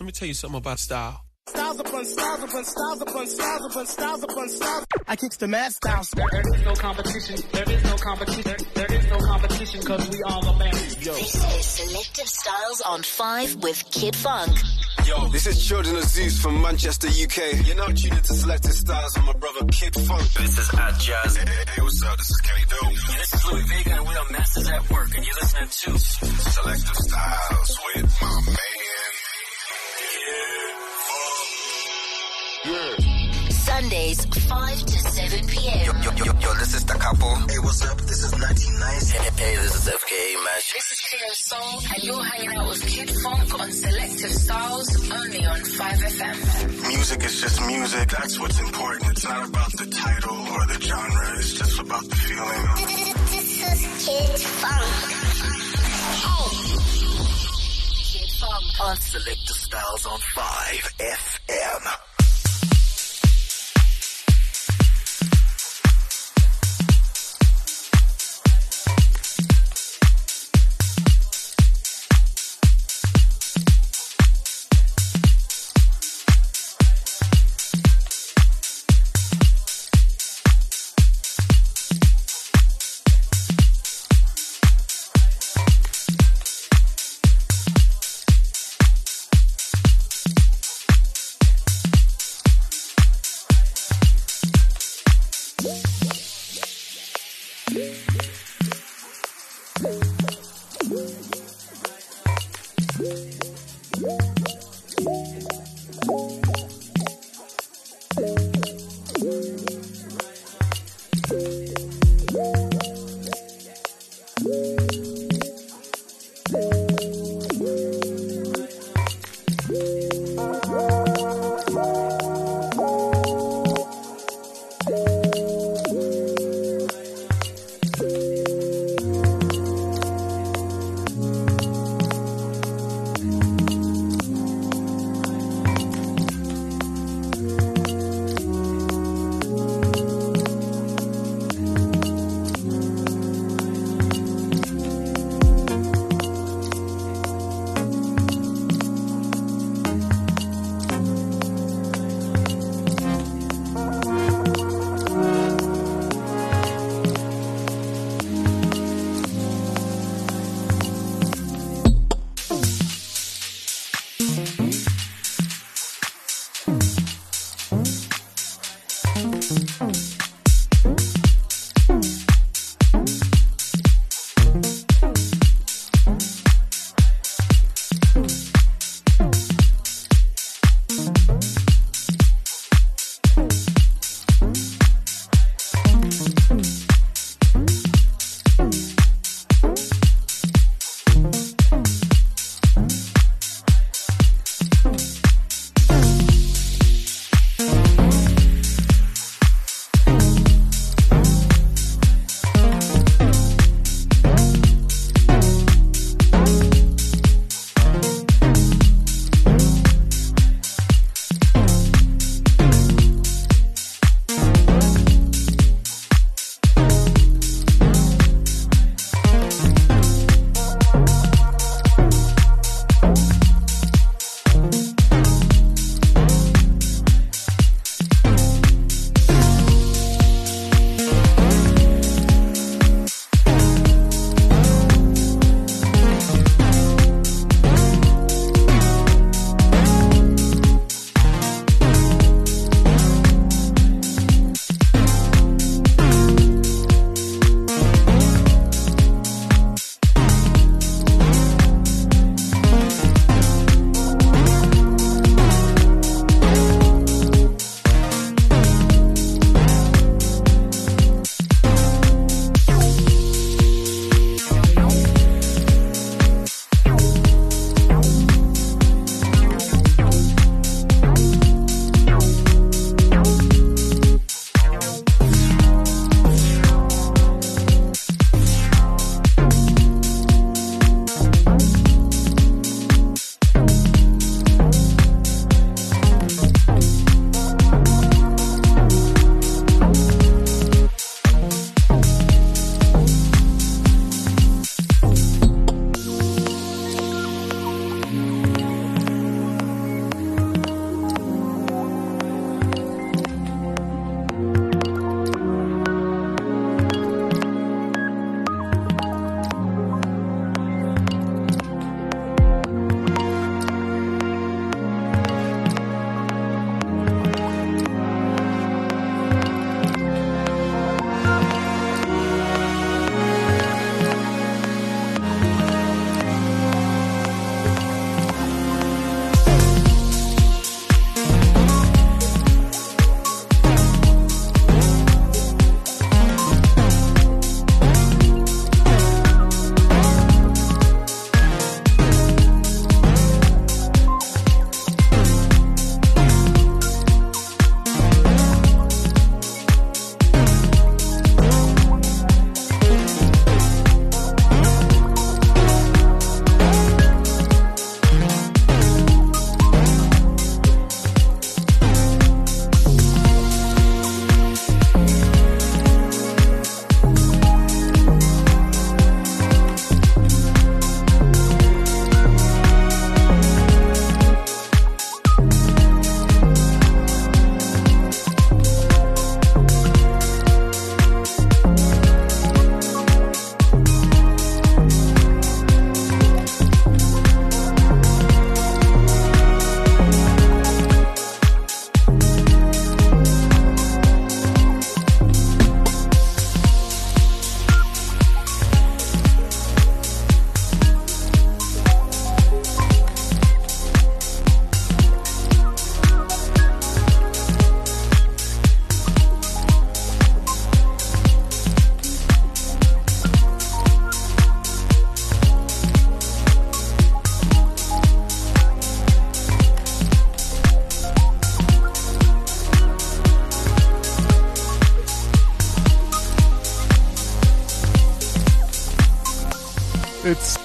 Let me tell you something about style. Styles upon styles upon styles upon styles upon styles upon styles. I kicks the mad styles. There is no competition. There is no competition. There is no competition because we all are band. Yo. This is Selective Styles on 5 with Kid Funk. Yo, this is Children of Zeus from Manchester, UK. You're now tuned into Selective Styles with my brother Kid Funk. This is At Jazz. Hey, what's up? This is Kenny Doe. And this is Louis Vega, and we are Masters at Work, and you're listening to Selective Styles with my man. Yeah. Sundays, 5 to 7 p.m. Yo, this is the couple. Hey, what's up? This is 1990. Hey, this is FKA Mash. This is Cleo Soul, and you're hanging out with Kid Funk on Selective Styles, only on 5FM. Music is just music. That's what's important. It's not about the title or the genre. It's just about the feeling. This is Kid Funk. Kid Funk On Selective Styles on 5FM.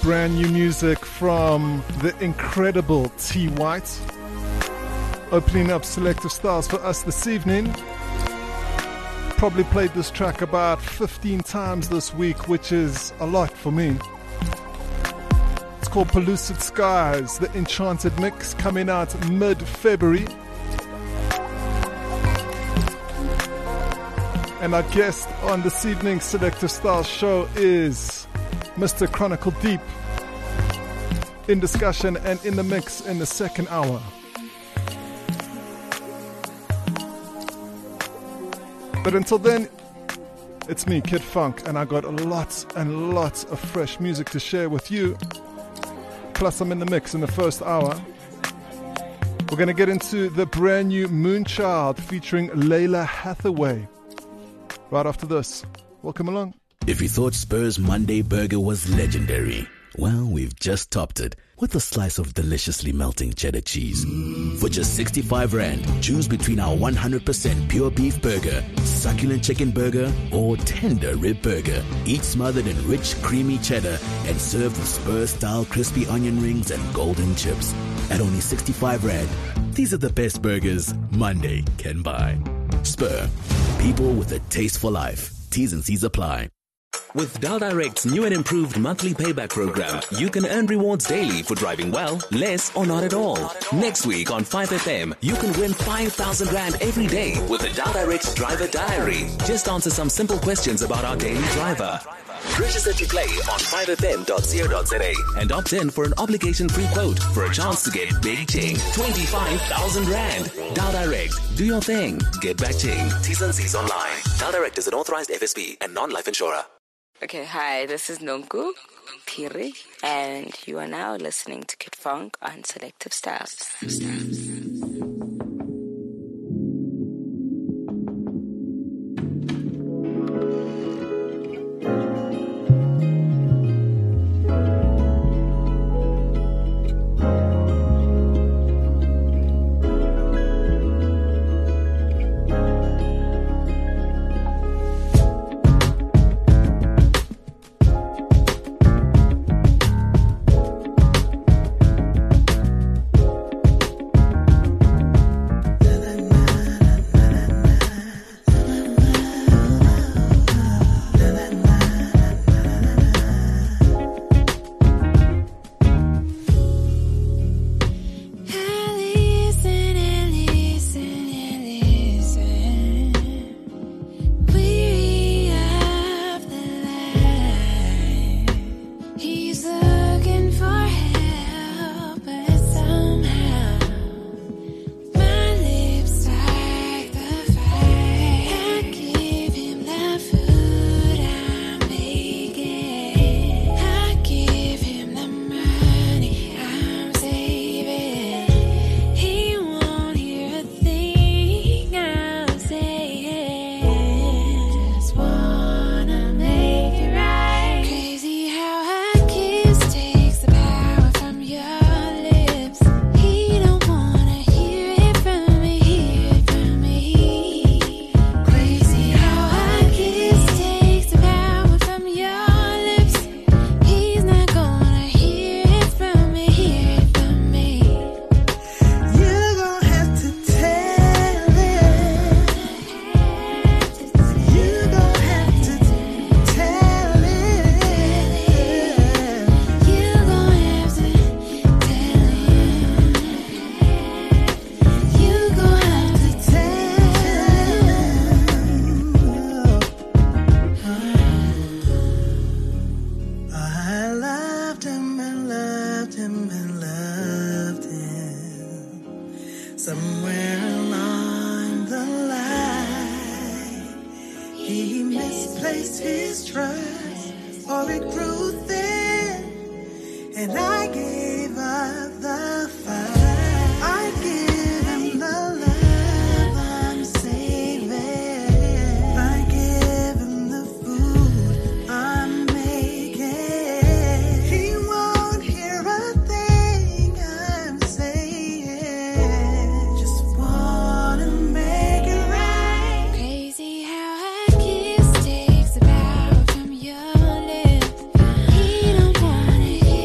brand new music from the incredible T. White, opening up Selective Styles for us this evening. Probably played this track about 15 times this week, which is a lot for me. It's called Pellucid Skies, the Enchanted Mix, coming out mid-February. And our guest on this evening's Selective Styles show is Mr. Chronicle Deep, in discussion and in the mix in the second hour. But until then, it's me, Kid Funk, and I got lots and lots of fresh music to share with you. Plus, I'm in the mix in the first hour. We're going to get into the brand new Moonchild featuring Layla Hathaway right after this. Welcome along. If you thought Spur's Monday Burger was legendary, well, we've just topped it with a slice of deliciously melting cheddar cheese. For just 65 Rand, choose between our 100% pure beef burger, succulent chicken burger, or tender rib burger, each smothered in rich, creamy cheddar and served with Spur-style crispy onion rings and golden chips. At only 65 Rand, these are the best burgers Monday can buy. Spur, people with a taste for life. T's and C's apply. With Dial Direct's new and improved monthly payback program, you can earn rewards daily for driving well, less, or not at all. Next week on 5FM, you can win 5,000 Rand every day with the Dial Direct Driver Diary. Just answer some simple questions about our daily driver. Register to play on 5fm.co.za and opt in for an obligation-free quote for a chance to get big ching, 25,000 Rand. Dial Direct, do your thing, get back ching. T's and C's online. Dial Direct is an authorized FSP and non-life insurer. Okay, hi, this is Nonku Piri, and you are now listening to Kid Funk on Selective Styles. Takes the power from your lips. He don't wanna hear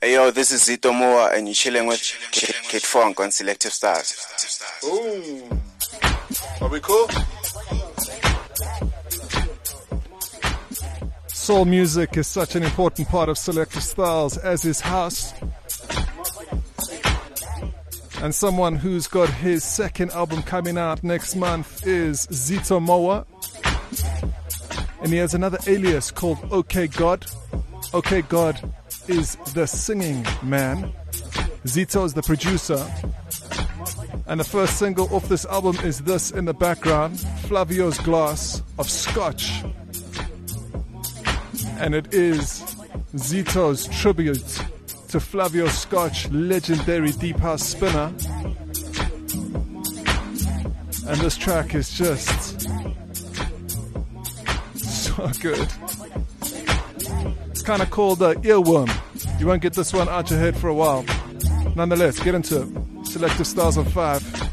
Hey yo, this is Zito Moa and you're chilling with Kid Funk on Selective Stars. Ooh. Are we cool? Soul music is such an important part of Selective Styles, as is house. And someone who's got his second album coming out next month is Zito Moa. And he has another alias called OK God. OK God is the singing man. Zito is the producer. And the first single off this album is this in the background, Flavio's Glass of Scotch. And it is Zito's tribute to Flavio Scotch, legendary deep house spinner. And this track is just so good. It's kind of called Earworm. You won't get this one out your head for a while. Nonetheless, get into it. Selective Stars on 5.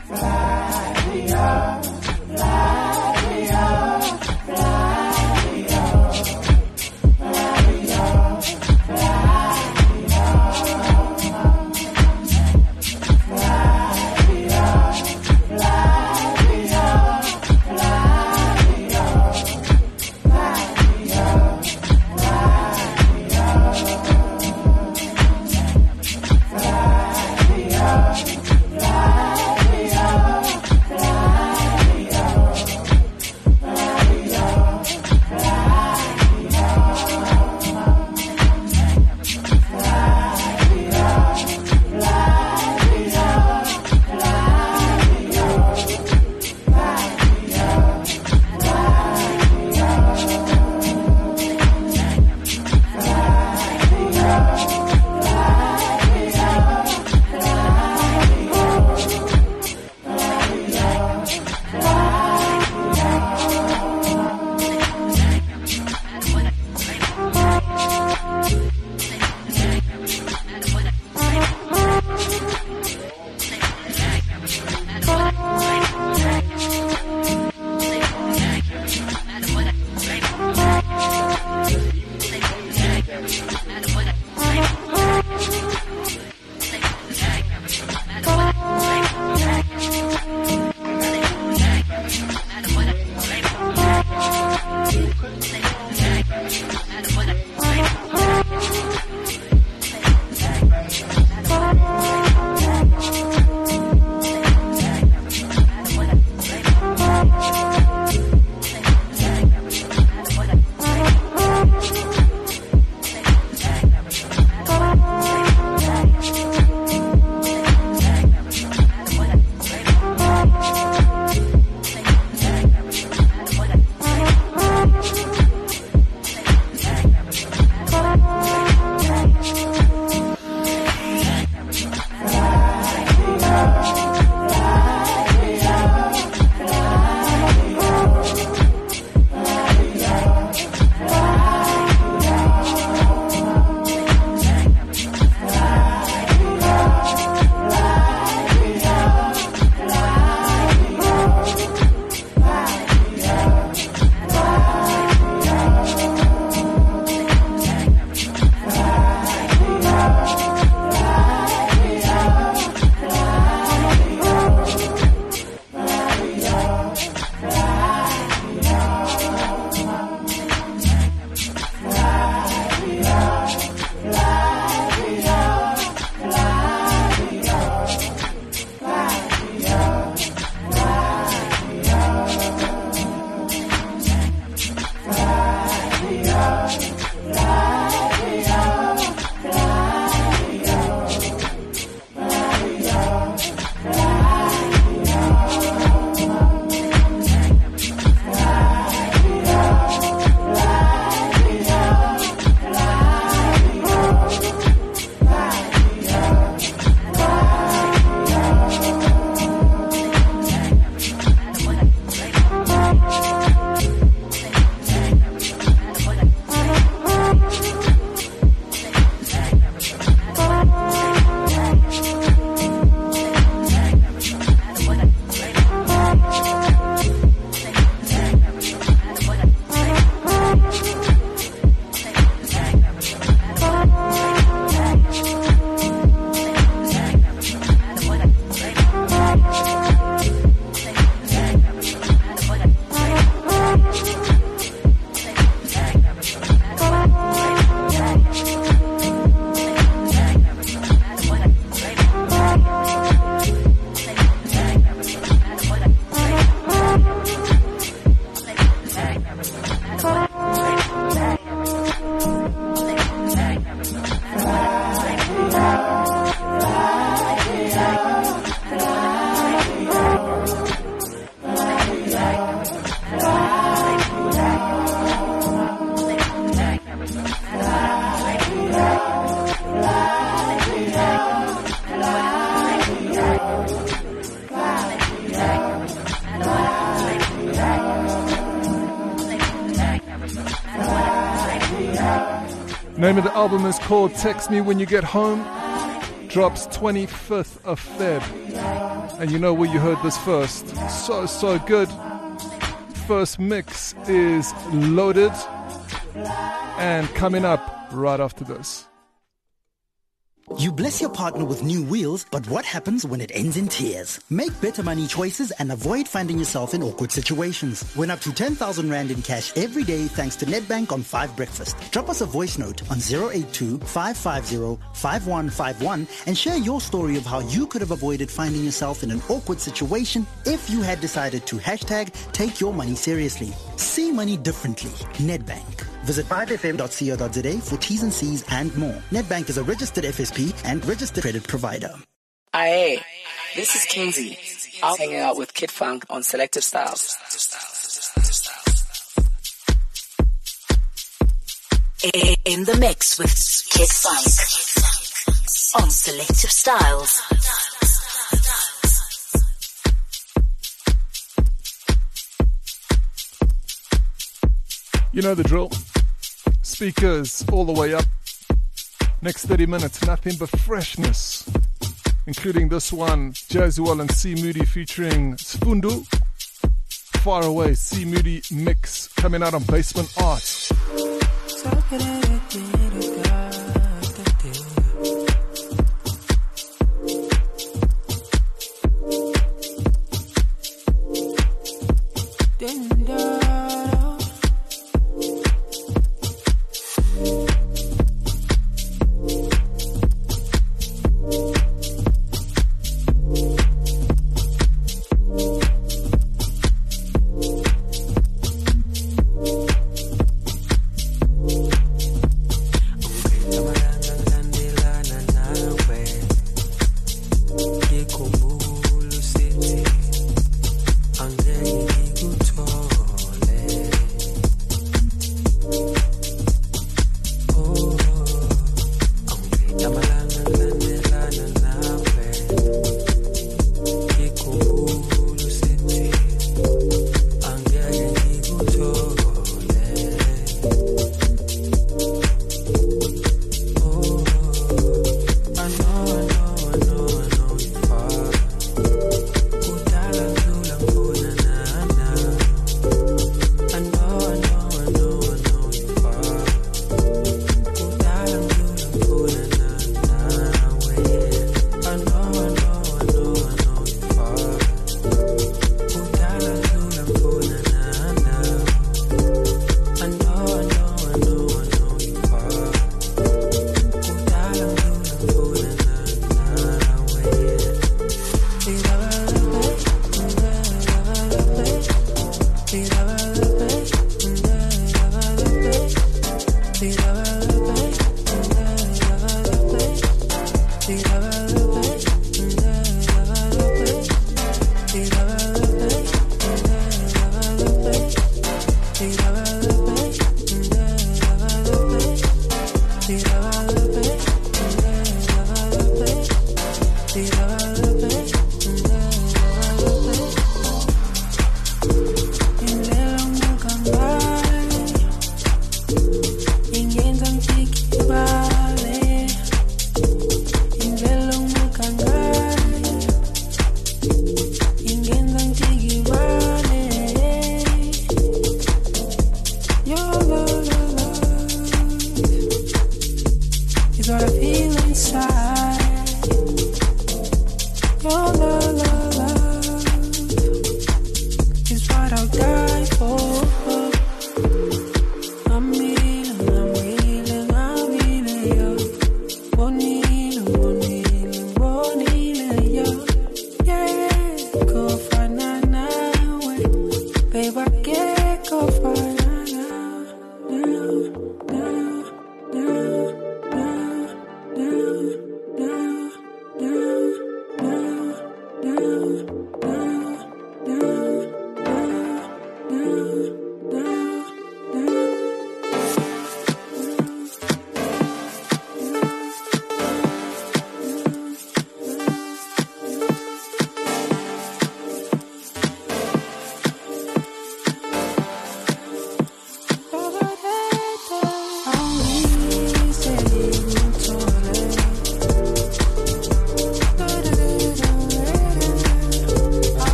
Name of the album is called Text Me When You Get Home. Drops 25th of Feb. And you know where you heard this first. So good. First mix is Loaded. And coming up right after this. You bless your partner with new wheels, but what happens when it ends in tears? Make better money choices and avoid finding yourself in awkward situations. Win up to 10,000 Rand in cash every day thanks to Nedbank on 5 Breakfast. Drop us a voice note on 082-550-5151 and share your story of how you could have avoided finding yourself in an awkward situation if you had decided to hashtag take your money seriously. See money differently. Nedbank. Visit 5fm.co.za for T's and C's and more. Nedbank is a registered FSP and registered credit provider. Aye, this is Kinsey. I'm hanging out with Kid Funk on Selective Styles. In the mix with Kid Funk on Selective Styles. You know the drill. Speakers all the way up. Next 30 minutes, nothing but freshness. Including this one, Jazzual and C Moody featuring Sfundu. Far Away, C Moody mix coming out on Basement Art.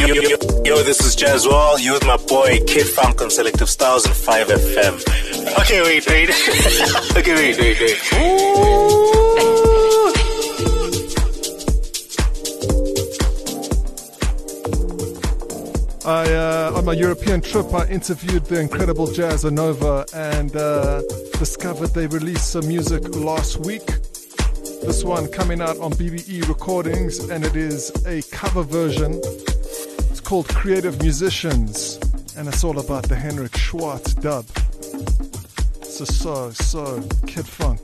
Yo, this is Jazzwall. You with my boy Kid Funk on Selective Styles and 5FM. Okay, wait. Okay, wait. On my European trip, I interviewed the incredible Jazza Nova and discovered they released some music last week. This one coming out on BBE Recordings, and it is a cover version. It's called Creative Musicians, and it's all about the Henrik Schwartz dub. So Kid Funk.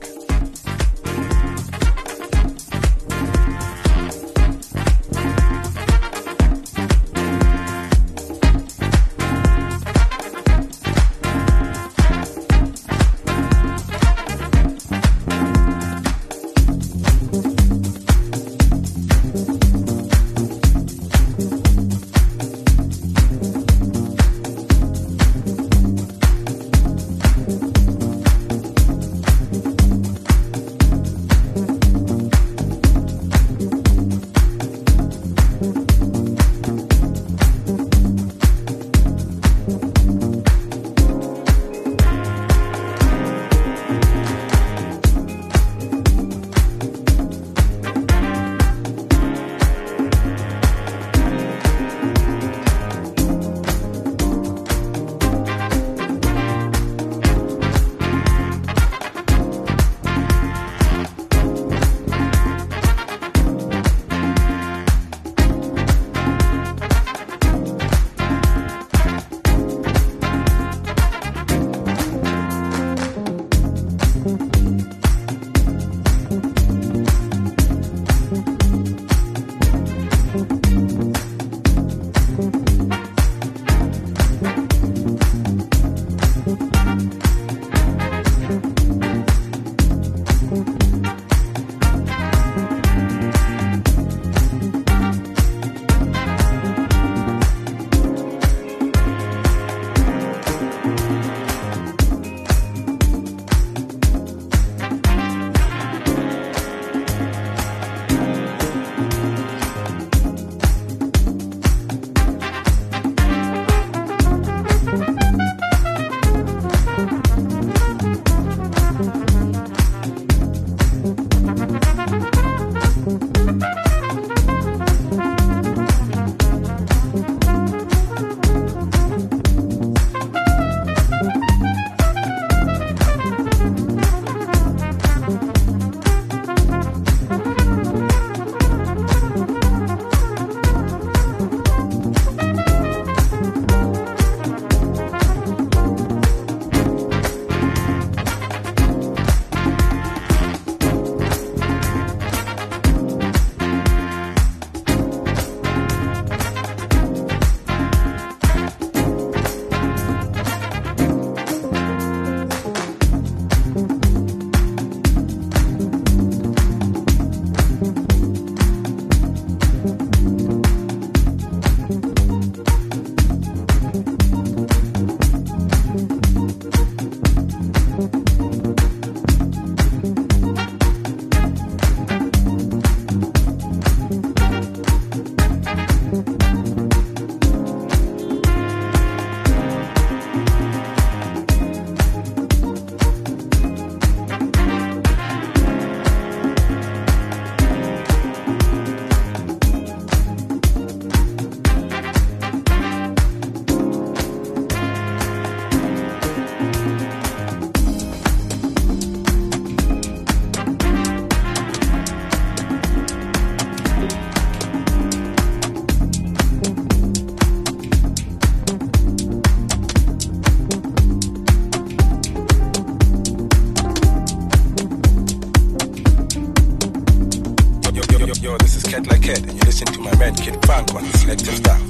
Yo, this is Cat Like Cat, and you listen to my man Kid Funk on Selective Styles.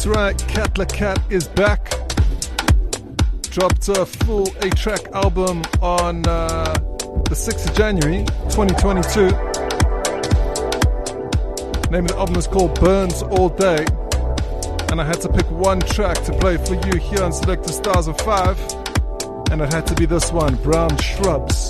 That's right, Cat La Cat is back. Dropped a full 8-track album on the 6th of January 2022. Name of the album is called Burns All Day. And I had to pick one track to play for you here on Selective Stars of 5. And it had to be this one, Brown Shrubs.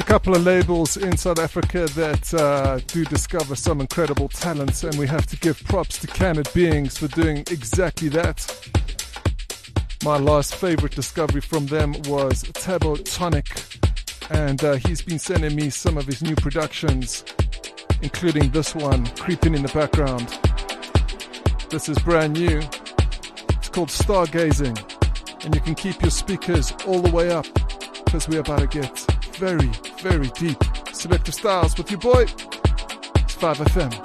couple of labels in South Africa that do discover some incredible talents, and we have to give props to Canned Beings for doing exactly that. My last favorite discovery from them was Tabo Tonic, and he's been sending me some of his new productions, including this one creeping in the background. This is brand new. It's called Stargazing, and you can keep your speakers all the way up because we're about to get very, very deep. Selective Styles with your boy. It's 5FM.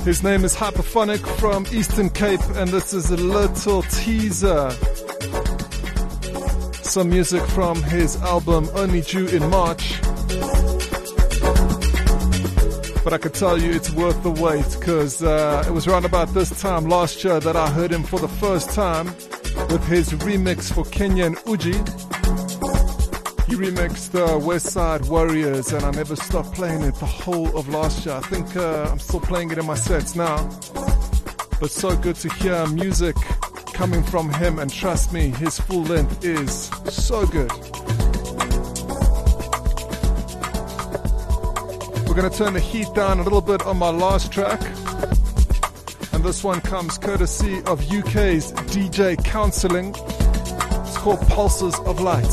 His name is Hyperphonic from Eastern Cape, and this is a little teaser. Some music from his album Only Due in March. But I could tell you it's worth the wait, because it was around about this time last year that I heard him for the first time with his remix for Kenyan Uji. He remixed West Side Warriors, and I never stopped playing it the whole of last year. I think I'm still playing it in my sets now. But so good to hear music coming from him, and trust me, his full length is so good. We're going to turn the heat down a little bit on my last track. And this one comes courtesy of UK's DJ Counseling. It's called Pulses of Light.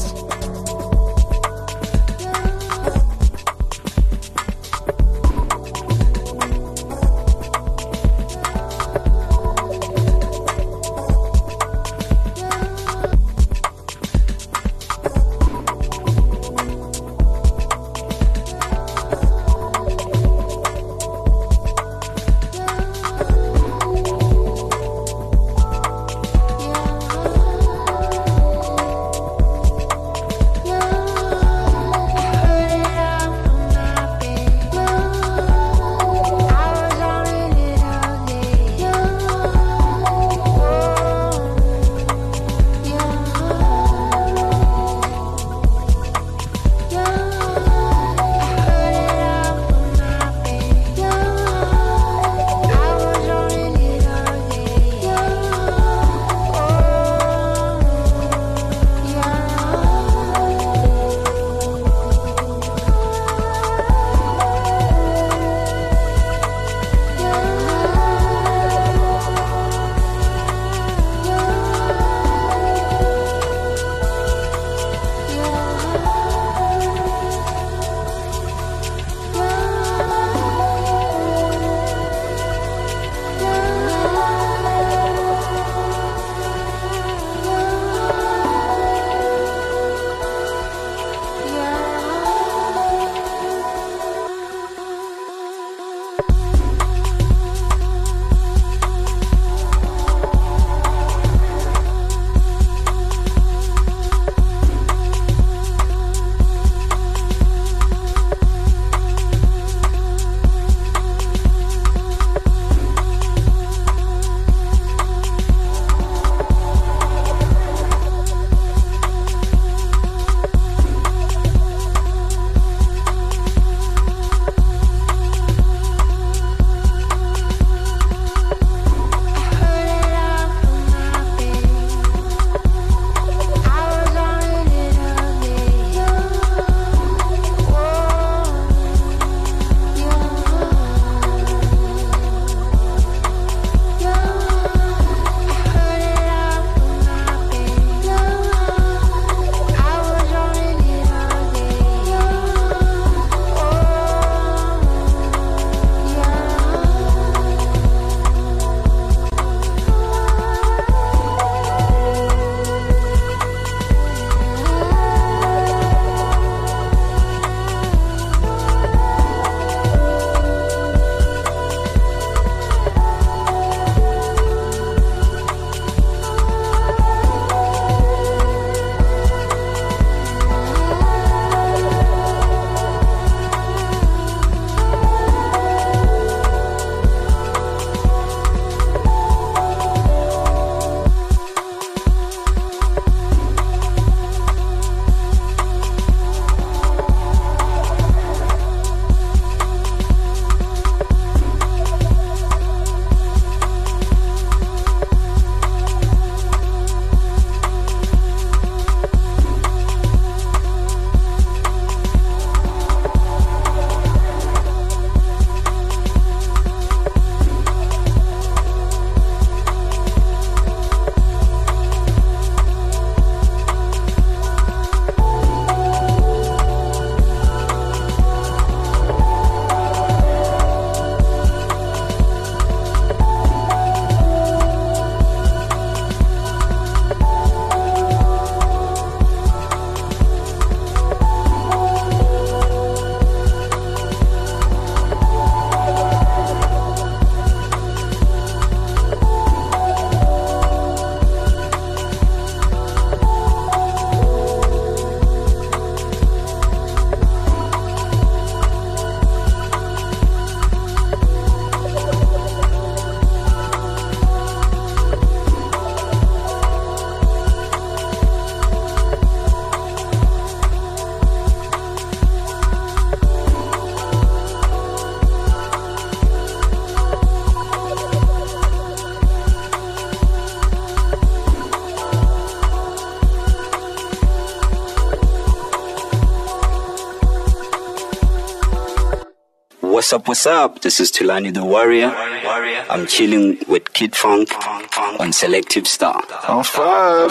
What's up? This is Tulani the Warrior. I'm chilling with Kid Funk on Selective Star. On 5.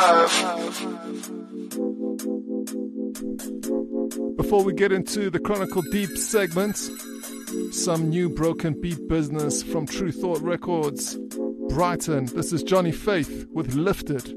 Before we get into the Chronicle Deep segment, some new broken beat business from True Thought Records. Brighton, this is Johnny Faith with Lifted.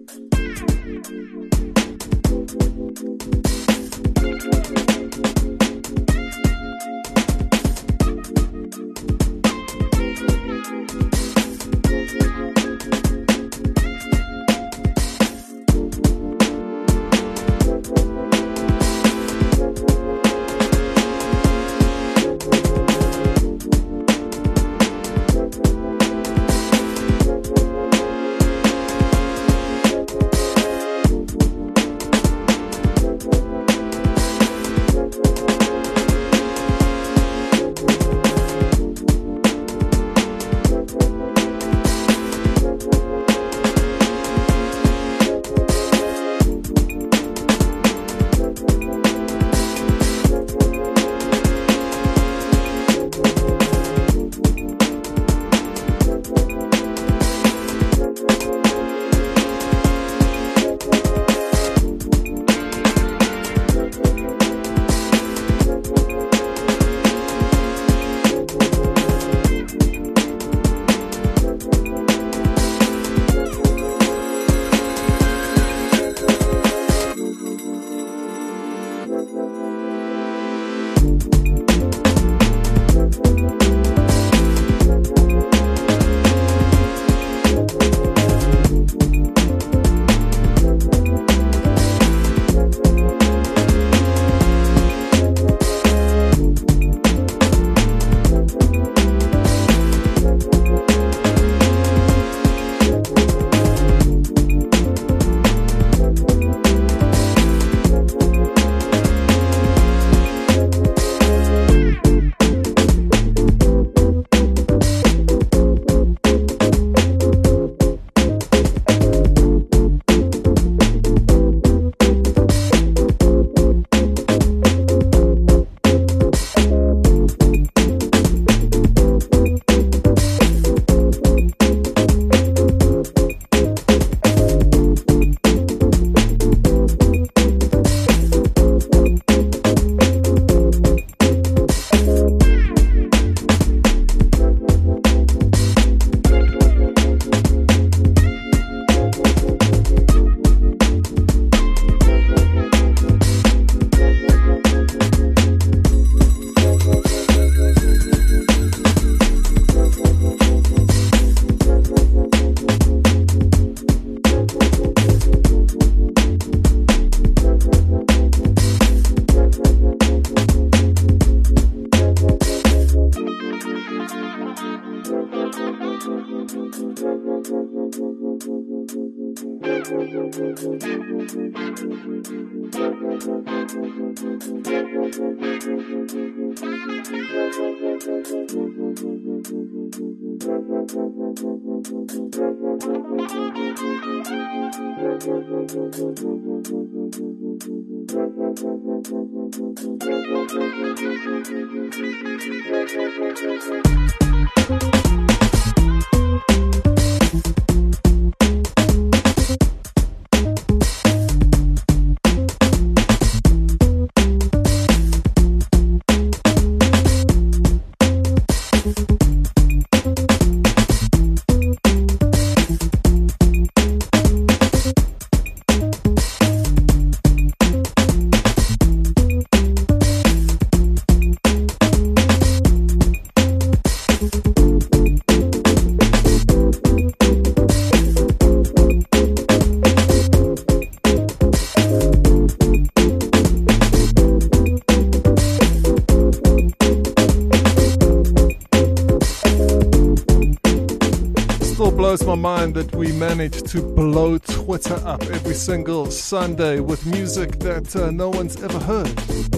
Blows my mind that we manage to blow Twitter up every single Sunday with music that no one's ever heard.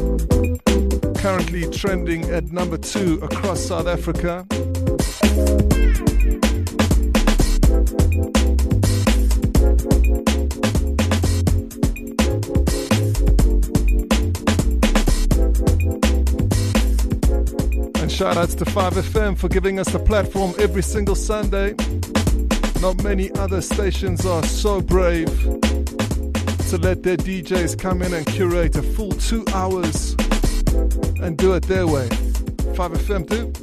Currently trending at number 2 across South Africa. Shout outs to 5FM for giving us the platform every single Sunday. Not many other stations are so brave to let their DJs come in and curate a full 2 hours and do it their way. 5FM too.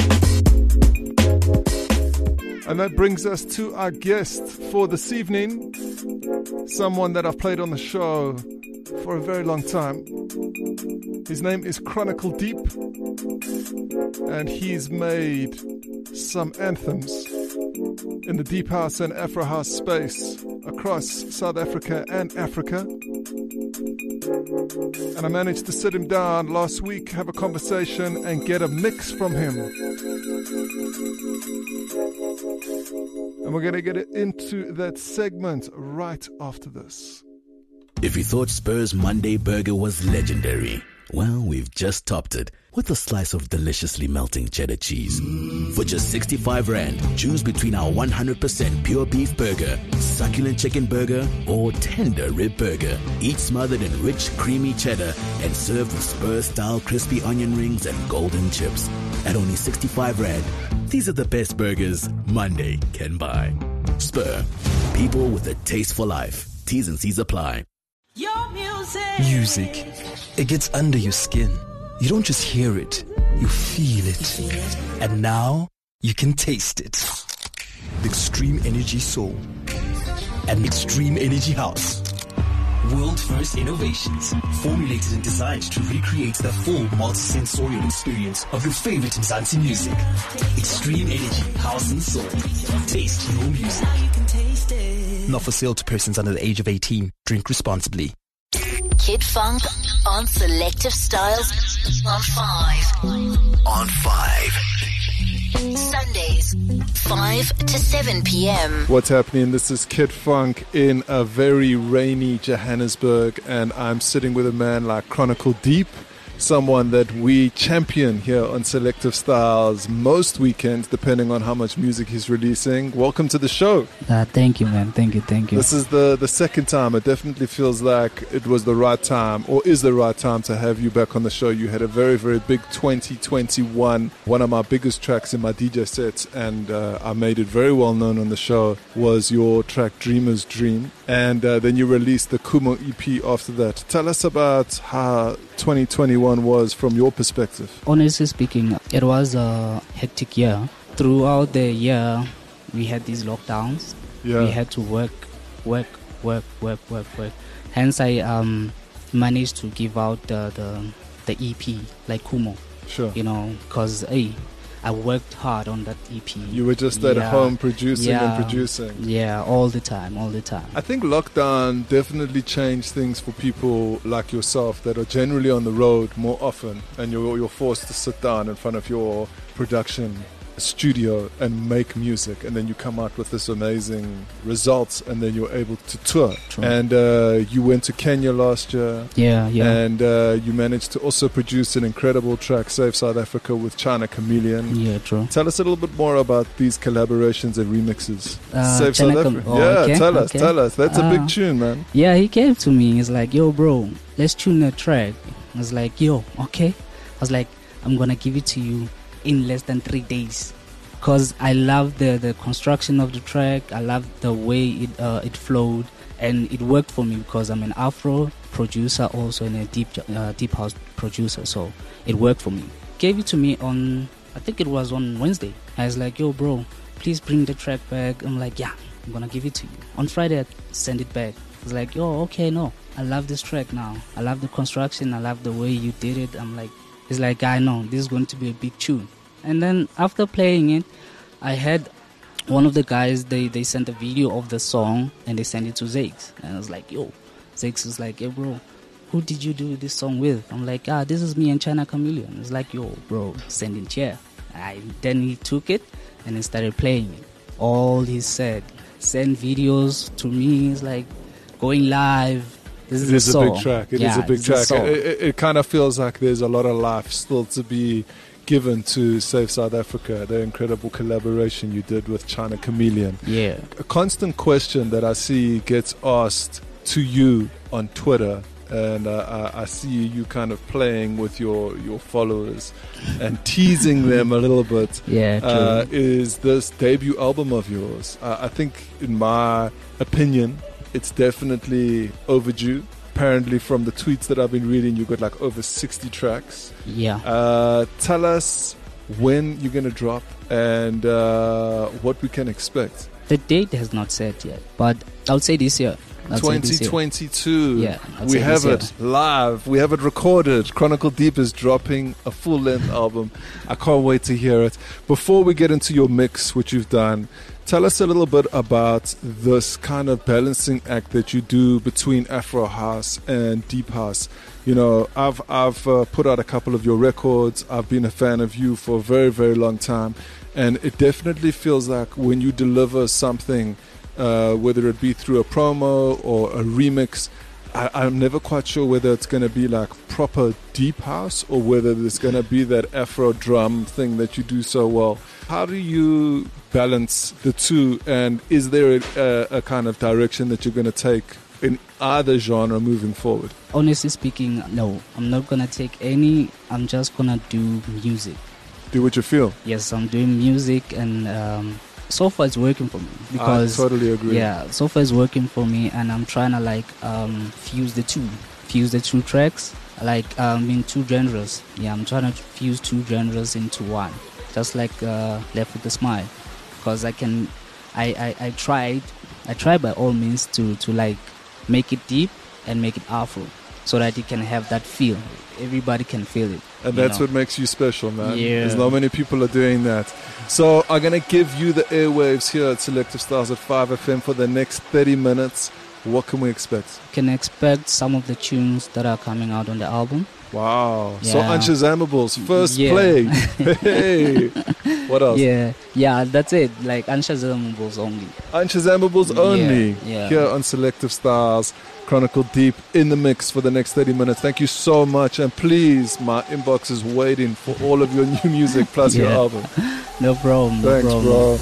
And that brings us to our guest for this evening. Someone that I've played on the show for a very long time. His name is Chronicle Deep, and he's made some anthems in the deep house and Afro house space across South Africa and Africa. And I managed to sit him down last week, have a conversation, and get a mix from him. And we're going to get into that segment right after this. If you thought Spur's Monday burger was legendary, well, we've just topped it with a slice of deliciously melting cheddar cheese. For just 65 Rand, choose between our 100% pure beef burger, succulent chicken burger, or tender rib burger, each smothered in rich, creamy cheddar and served with Spur-style crispy onion rings and golden chips. At only 65 Rand, these are the best burgers Monday can buy. Spur, people with a taste for life. T's and C's apply. Your music, it gets under your skin. You don't just hear it, you feel it. And now, you can taste it. The Extreme Energy Soul and Extreme Energy House. World first innovations, formulated and designed to recreate the full multi-sensorial experience of your favorite Mzansi music. Extreme Energy House and Soul. Taste your music. Not for sale to persons under the age of 18. Drink responsibly. Kid Funk on Selective Styles on 5. On 5. Sundays, 5 to 7 p.m. What's happening? This is Kid Funk in a very rainy Johannesburg, and I'm sitting with a man like Chronicle Deep, someone that we champion here on Selective Styles most weekends, depending on how much music he's releasing. Welcome to the show. Thank you, man. Thank you. This is the second time. It definitely feels like it was the right time, or is the right time, to have you back on the show. You had a very, very big 2021. One of my biggest tracks in my DJ sets, and I made it very well known on the show, was your track Dreamer's Dream. And then you released the Kumo EP after that. Tell us about how 2021 was from your perspective. Honestly speaking, it was a hectic year. Throughout the year, we had these lockdowns. Yeah. We had to work. Hence, I managed to give out the EP, like Kumo. Sure. You know, because I worked hard on that EP. You were just at home producing and producing. Yeah, all the time. I think lockdown definitely changed things for people like yourself that are generally on the road more often, and you're forced to sit down in front of your production studio and make music, and then you come out with this amazing results, and then you're able to tour. True. And you went to Kenya last year. Yeah. And you managed to also produce an incredible track, Save South Africa, with China Chameleon. Yeah, true. Tell us a little bit more about these collaborations and remixes. Save China South Africa. okay, tell okay. us. That's a big tune, man. Yeah, he came to me. He's like, yo, bro, let's tune a track. I was like, yo, okay. I was like, I'm going to give it to you in less than 3 days, because I love the construction of the track. I love the way it flowed, and it worked for me because I'm an Afro producer also, and a deep house producer, so it worked for me. Gave it to me on, I think it was on Wednesday. I was like, yo, bro, please bring the track back. I'm like, yeah, I'm gonna give it to you. On Friday I send it back. I was like, yo, okay, no, I love this track now. I love the construction, I love the way you did it. I'm like, it's like, I know this is going to be a big tune. And then after playing it, I had one of the guys, they sent a video of the song and they sent it to Zakes. And I was like, yo, Zakes was like, hey bro, who did you do this song with? I'm like, this is me and China Chameleon. He's like, yo bro, send it here. Then he took it and he started playing it. All he said, send videos to me. He's like, going live. This is a big track. It is a big track. It kind of feels like there's a lot of life still to be given to Save South Africa, the incredible collaboration you did with China Chameleon. Yeah. A constant question that I see gets asked to you on Twitter and I see you kind of playing with your followers and teasing them a little bit. Yeah, true. Is this debut album of yours? I think, in my opinion, it's definitely overdue. Apparently, from the tweets that I've been reading, you've got like over 60 tracks. Yeah. Tell us when you're going to drop and what we can expect. The date has not set yet, but I would say this year. 2022. Yeah, we have it live. We have it recorded. Chronicle Deep is dropping a full-length album. I can't wait to hear it. Before we get into your mix, which you've done, tell us a little bit about this kind of balancing act that you do between Afro House and Deep House. You know, I've put out a couple of your records. I've been a fan of you for a very, very long time. And it definitely feels like when you deliver something, whether it be through a promo or a remix, I'm never quite sure whether it's going to be like proper deep house or whether there's going to be that Afro drum thing that you do so well. How do you balance the two, and is there a kind of direction that you're going to take in either genre moving forward? Honestly speaking, no. I'm not going to take any. I'm just going to do music. Do what you feel? Yes, I'm doing music, and so far it's working for me. Because I totally agree. Yeah, so far it's working for me, and I'm trying to like fuse the two tracks, like in two genres. Yeah, I'm trying to fuse two genres into one, just like Left with a Smile, because I tried by all means to like make it deep and make it Afro, so that it can have that feel. Everybody can feel it. And that's what makes you special, man. Yeah. There's not many people are doing that. So I'm going to give you the airwaves here at Selective Styles at 5FM for the next 30 minutes. What can we expect? You can expect some of the tunes that are coming out on the album. Wow. Yeah. So Unshazamables, first play. Hey. What else? Yeah, that's it. Like Unshazamables only. Unshazamables only. Yeah. Here on Selective Styles. Chronicle Deep in the mix for the next 30 minutes. Thank you so much. And please, my inbox is waiting for all of your new music plus your album. No problem. Thanks, bro.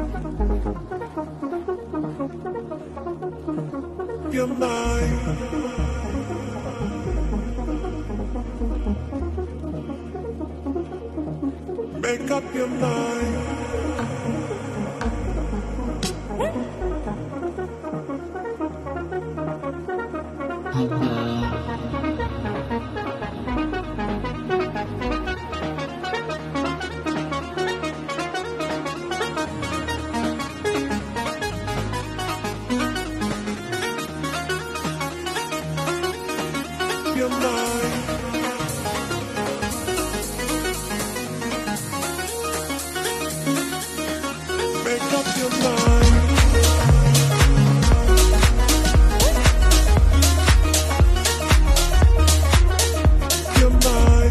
Your mind. Make up your mind. Your mind. Make up your mind. Your mind.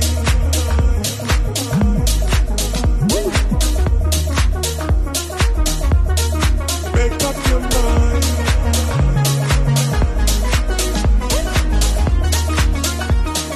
Make up your mind.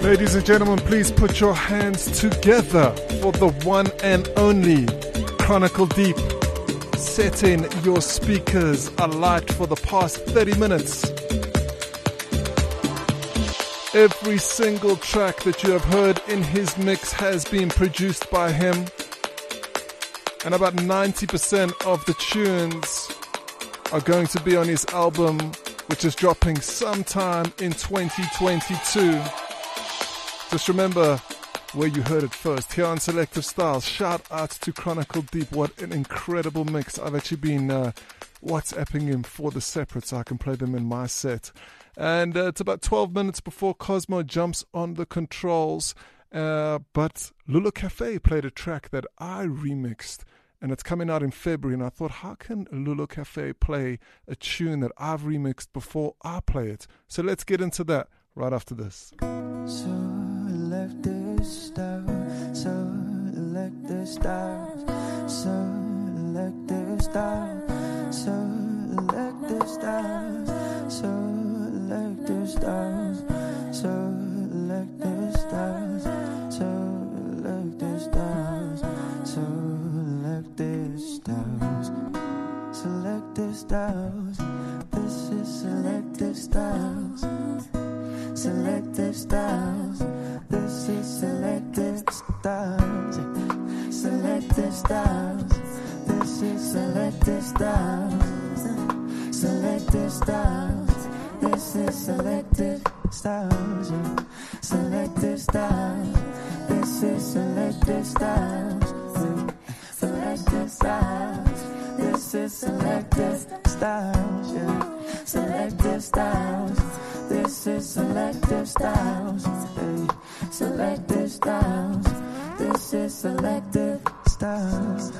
Ladies and gentlemen, please put your hands together for the one and only Chronicle Deep, setting your speakers alight for the past 30 minutes. Every single track that you have heard in his mix has been produced by him, and about 90% of the tunes are going to be on his album, which is dropping sometime in 2022. Just remember where you heard it first, here on Selective Styles. Shout out to Chronicle Deep. What an incredible mix. I've actually been WhatsApping him for the separate so I can play them in my set. And it's about 12 minutes before Cosmo jumps on the controls. But Lulu Cafe played a track that I remixed, and it's coming out in February. And I thought, how can Lulu Cafe play a tune that I've remixed before I play it? So let's get into that right after this. Selective stars, selective stars, selective stars, selective stars, selective stars, selective stars, selective stars, selective stars, selective stars. This is selective stars. Selective styles. This is selective styles. Selective styles. This is selective styles. Selective styles. This is selective styles. Selective styles. This is selective styles. Selective styles. This is selective styles. Selective styles. This is selective styles. Selective styles. This is selective styles.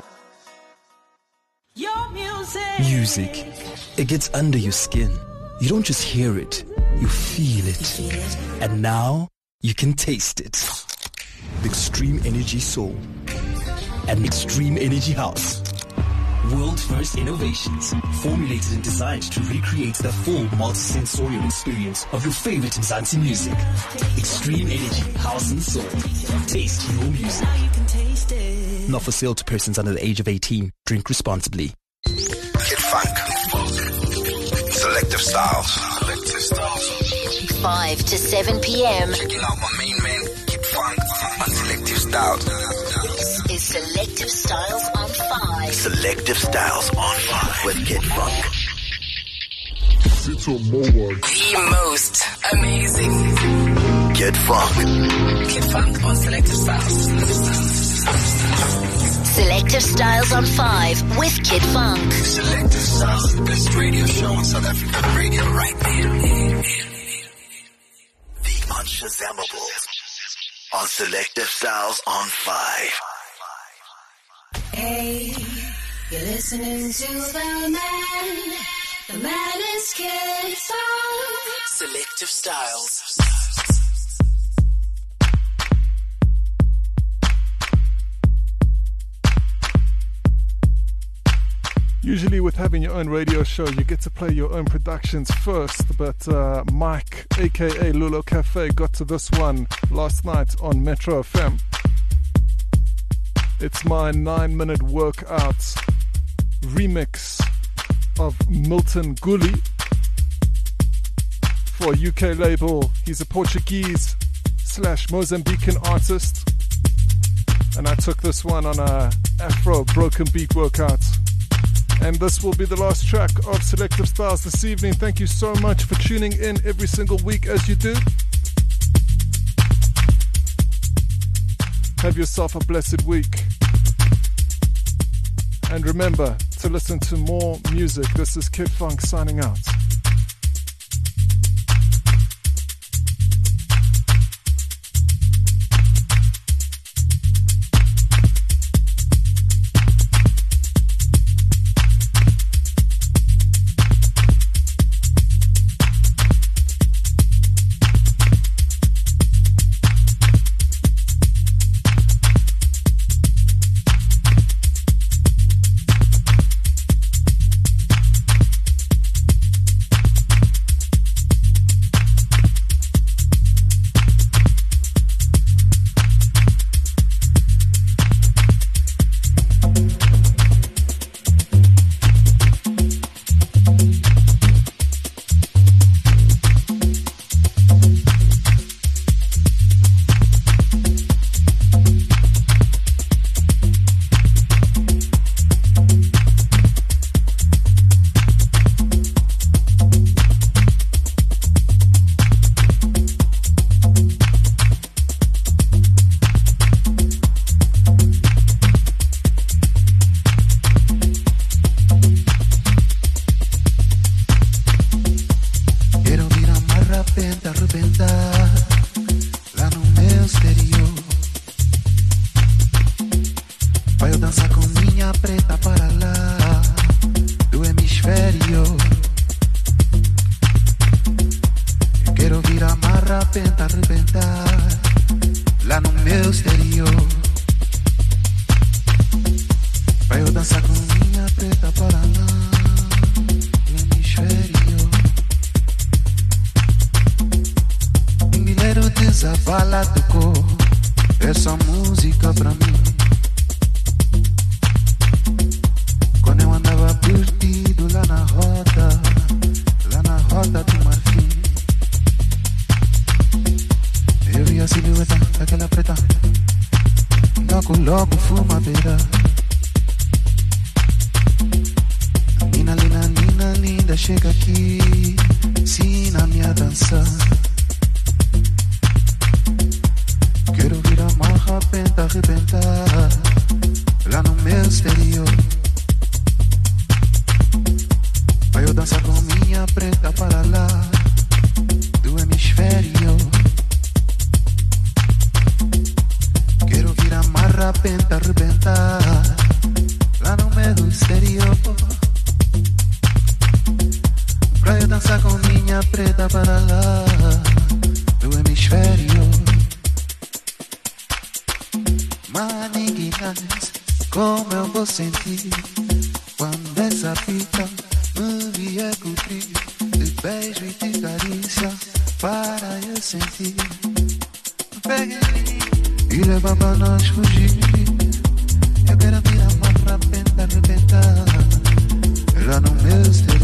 Your music, it gets under your skin. You don't just hear it, you feel it. And now you can taste it. The Extreme Energy Soul and Extreme Energy House. World first innovations, formulated and designed to recreate the full multi-sensorial experience of your favorite Mzansi music. Extreme Energy, House and Soul. Taste your music. Not for sale to persons under the age of 18. Drink responsibly. Kid Funk. Selective Styles. Selective Styles. 5 to 7 p.m. Checking out my main man, Kid Funk, on Selective Styles. This is Selective Styles on 5. Selective Styles on 5 with Kid Funk. The most amazing Kid Funk. Kid Funk on Selective Styles. Selective Styles on 5 with Kid Funk. Selective Styles, the best radio show on South African radio right there. The Unshazammable on Selective Styles on 5. Hey, you're listening to the man. The man is Kid Funk. Selective Styles. Usually with having your own radio show, you get to play your own productions first, but Mike, aka Lulu Cafe, got to this one last night on Metro FM. It's my 9-minute workout remix of Milton Gully for a UK label. He's a Portuguese/Mozambican artist, and I took this one on a Afro broken beat workout. And this will be the last track of Selective Styles this evening. Thank you so much for tuning in every single week as you do. Have yourself a blessed week. And remember to listen to more music. This is Kid Funk signing out. essa bala tocou essa música pra mim. Quando eu andava perdido lá na rota do Marfim, eu vi a silhueta daquela preta, logo fumadeira. Nina linda, chega aqui, ensina-me a dançar. Quero vir a marra, arrebentar lá no meu exterior. Vai eu dançar com minha preta para lá do hemisfério. Quero vir a marra, arrebentar lá no meu exterior. Pra eu dançar com minha preta para lá do hemisfério. Maniguinhas, como eu vou sentir quando essa fita me vier cobrir de beijo e de carícia para eu sentir. Pegue e leva pra nós fugir. Eu quero vir a marra, arrebentar lá no meu exterior.